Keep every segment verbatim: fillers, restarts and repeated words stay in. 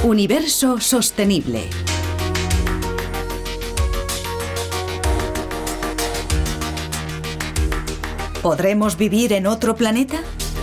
Universo sostenible. ¿Podremos vivir en otro planeta?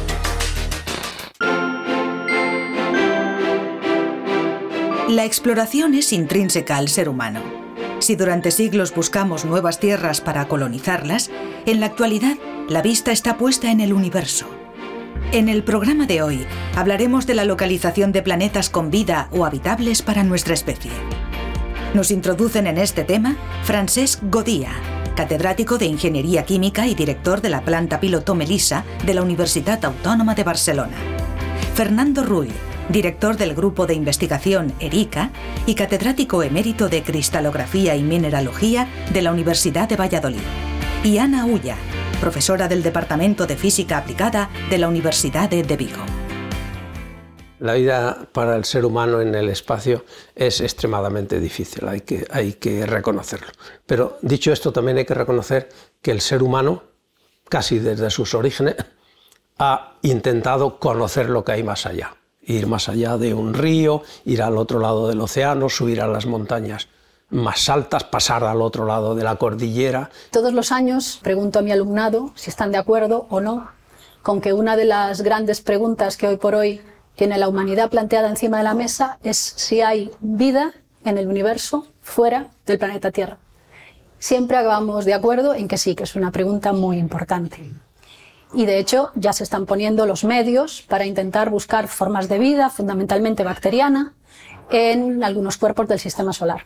La exploración es intrínseca al ser humano. Si durante siglos buscamos nuevas tierras para colonizarlas, en la actualidad la vista está puesta en el universo. En el programa de hoy hablaremos de la localización de planetas con vida o habitables para nuestra especie. Nos introducen en este tema Francesc Godia, catedrático de Ingeniería Química y director de la planta piloto Melissa de la Universitat Autònoma de Barcelona. Fernando Rull, director del Grupo de Investigación ERICA y catedrático emérito de Cristalografía y Mineralogía de la Universidad de Valladolid. Y Ana Ulla, profesora del Departamento de Física Aplicada de la Universidad de Vigo. La vida para el ser humano en el espacio es extremadamente difícil, hay que, hay que reconocerlo. Pero dicho esto, también hay que reconocer que el ser humano, casi desde sus orígenes, ha intentado conocer lo que hay más allá. Ir más allá de un río, ir al otro lado del océano, subir a las montañas más altas, pasar al otro lado de la cordillera. Todos los años pregunto a mi alumnado si están de acuerdo o no con que una de las grandes preguntas que hoy por hoy tiene la humanidad planteada encima de la mesa es si hay vida en el universo fuera del planeta Tierra. Siempre acabamos de acuerdo en que sí, que es una pregunta muy importante. Y de hecho ya se están poniendo los medios para intentar buscar formas de vida, fundamentalmente bacteriana, en algunos cuerpos del sistema solar.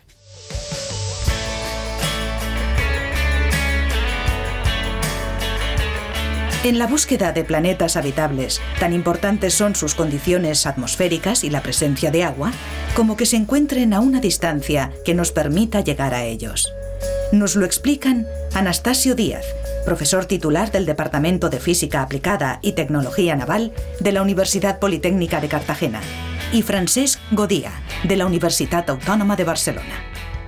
En la búsqueda de planetas habitables, tan importantes son sus condiciones atmosféricas y la presencia de agua, como que se encuentren a una distancia que nos permita llegar a ellos. Nos lo explican Anastasio Díaz, profesor titular del Departamento de Física Aplicada y Tecnología Naval de la Universidad Politécnica de Cartagena, y Francesc Godia, de la Universitat Autònoma de Barcelona.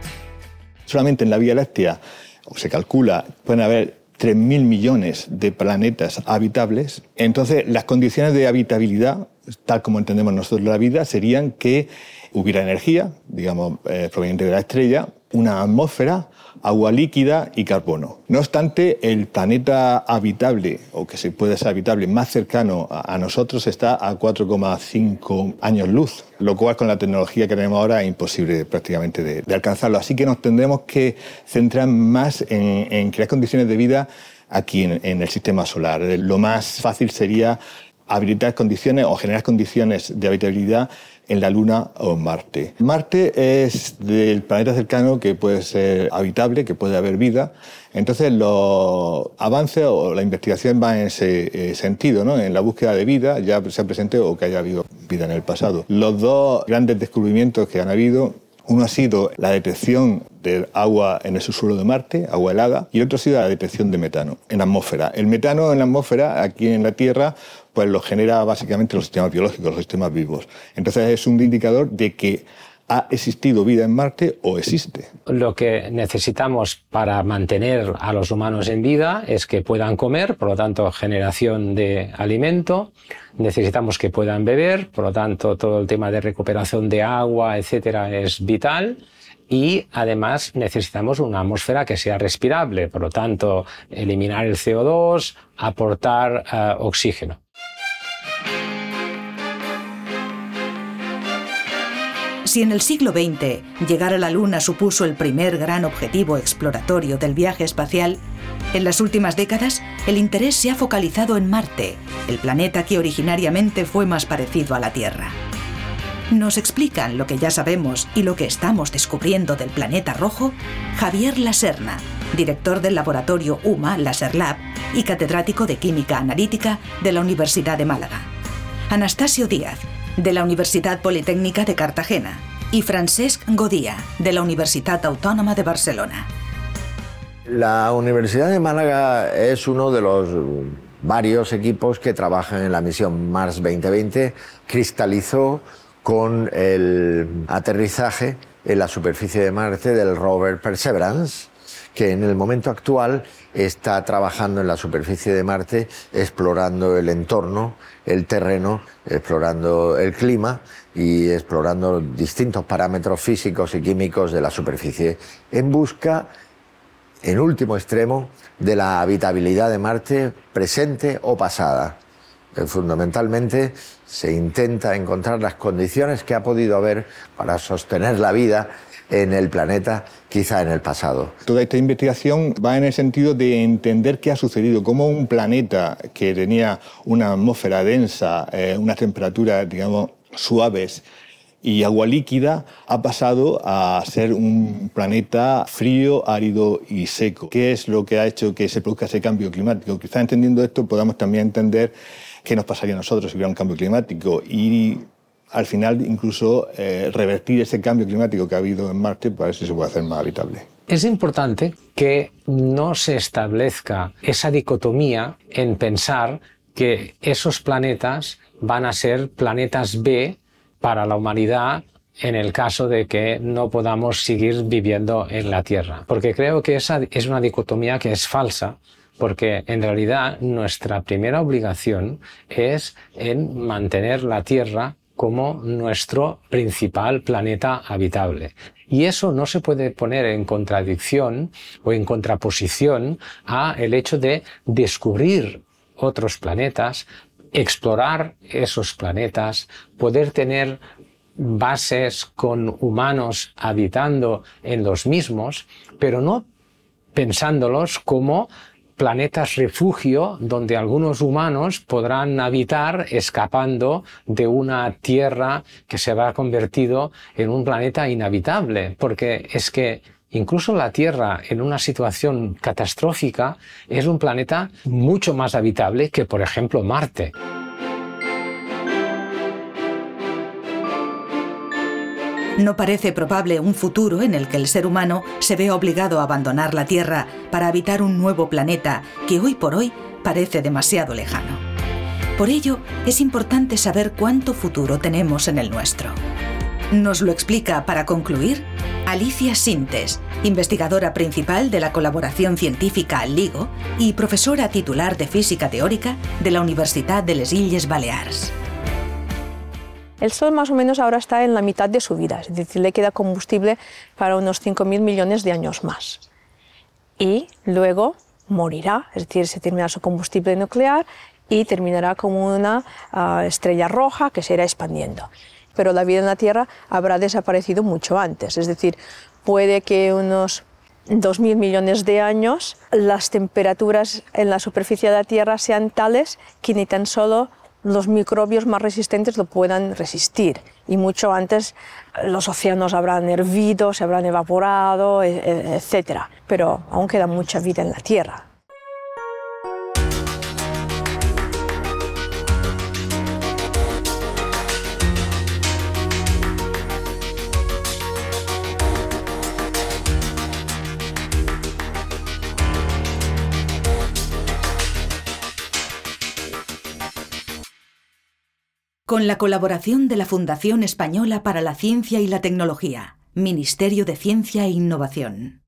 Solamente en la Vía Láctea, se calcula, pueden haber tres mil millones de planetas habitables. Entonces, las condiciones de habitabilidad, tal como entendemos nosotros la vida, serían que hubiera energía, digamos, eh, proveniente de la estrella, una atmósfera, agua líquida y carbono. No obstante, el planeta habitable, o que se puede ser habitable, más cercano a, a nosotros está a cuatro coma cinco años luz, lo cual con la tecnología que tenemos ahora es imposible prácticamente de, de alcanzarlo. Así que nos tendremos que centrar más en, en crear condiciones de vida aquí en, en el sistema solar. Lo más fácil sería habilitar condiciones o generar condiciones de habitabilidad en la Luna o en Marte. Marte es del planeta cercano que puede ser habitable, que puede haber vida. Entonces los avances o la investigación va en ese eh, sentido, ¿no? En la búsqueda de vida, ya sea presente o que haya habido vida en el pasado. Los dos grandes descubrimientos que han habido, uno ha sido la detección del agua en el subsuelo de Marte, agua helada, y el otro ha sido la detección de metano en la atmósfera. El metano en la atmósfera, aquí en la Tierra, pues lo genera básicamente los sistemas biológicos, los sistemas vivos. Entonces es un indicador de que ha existido vida en Marte o existe. Lo que necesitamos para mantener a los humanos en vida es que puedan comer, por lo tanto generación de alimento, necesitamos que puedan beber, por lo tanto todo el tema de recuperación de agua, etcétera, es vital. Y además necesitamos una atmósfera que sea respirable, por lo tanto eliminar el C O dos, aportar uh, oxígeno. Si en el siglo veinte llegar a la Luna supuso el primer gran objetivo exploratorio del viaje espacial, en las últimas décadas el interés se ha focalizado en Marte, el planeta que originariamente fue más parecido a la Tierra. Nos explican lo que ya sabemos y lo que estamos descubriendo del planeta rojo Javier Laserna, director del laboratorio U M A Laser Lab y catedrático de Química Analítica de la Universidad de Málaga. Anastasio Díaz, de la Universidad Politécnica de Cartagena, y Francesc Godia, de la Universitat Autònoma de Barcelona. La Universidad de Málaga es uno de los varios equipos que trabajan en la misión Mars veinte veinte. Cristalizó con el aterrizaje en la superficie de Marte del rover Perseverance, que en el momento actual está trabajando en la superficie de Marte, explorando el entorno, el terreno, explorando el clima y explorando distintos parámetros físicos y químicos de la superficie, en busca, en último extremo, de la habitabilidad de Marte presente o pasada. Fundamentalmente se intenta encontrar las condiciones que ha podido haber para sostener la vida en el planeta, quizá en el pasado. Toda esta investigación va en el sentido de entender qué ha sucedido, cómo un planeta que tenía una atmósfera densa, eh, unas temperaturas, digamos, suaves y agua líquida, ha pasado a ser un planeta frío, árido y seco. ¿Qué es lo que ha hecho que se produzca ese cambio climático? Quizá entendiendo esto podamos también entender qué nos pasaría a nosotros si hubiera un cambio climático y al final incluso eh, revertir ese cambio climático que ha habido en Marte para ver si se puede hacer más habitable. Es importante que no se establezca esa dicotomía en pensar que esos planetas van a ser planetas B para la humanidad en el caso de que no podamos seguir viviendo en la Tierra. Porque creo que esa es una dicotomía que es falsa, porque en realidad nuestra primera obligación es en mantener la Tierra como nuestro principal planeta habitable. Y eso no se puede poner en contradicción o en contraposición a el hecho de descubrir otros planetas, explorar esos planetas, poder tener bases con humanos habitando en los mismos, pero no pensándolos como planetas refugio donde algunos humanos podrán habitar escapando de una Tierra que se va convertido en un planeta inhabitable, porque es que incluso la Tierra en una situación catastrófica es un planeta mucho más habitable que, por ejemplo, Marte. No parece probable un futuro en el que el ser humano se vea obligado a abandonar la Tierra para habitar un nuevo planeta que hoy por hoy parece demasiado lejano. Por ello, es importante saber cuánto futuro tenemos en el nuestro. Nos lo explica, para concluir, Alicia Sintes, investigadora principal de la colaboración científica LIGO y profesora titular de Física Teórica de la Universitat de les Illes Balears. El Sol más o menos ahora está en la mitad de su vida, es decir, le queda combustible para unos cinco mil millones de años más. Y luego morirá, es decir, se terminará su combustible nuclear y terminará como una uh, estrella roja que se irá expandiendo. Pero la vida en la Tierra habrá desaparecido mucho antes, es decir, puede que unos dos mil millones de años las temperaturas en la superficie de la Tierra sean tales que ni tan solo los microbios más resistentes lo puedan resistir. Y mucho antes los océanos habrán hervido, se habrán evaporado, etcétera. Pero aún queda mucha vida en la Tierra. Con la colaboración de la Fundación Española para la Ciencia y la Tecnología, Ministerio de Ciencia e Innovación.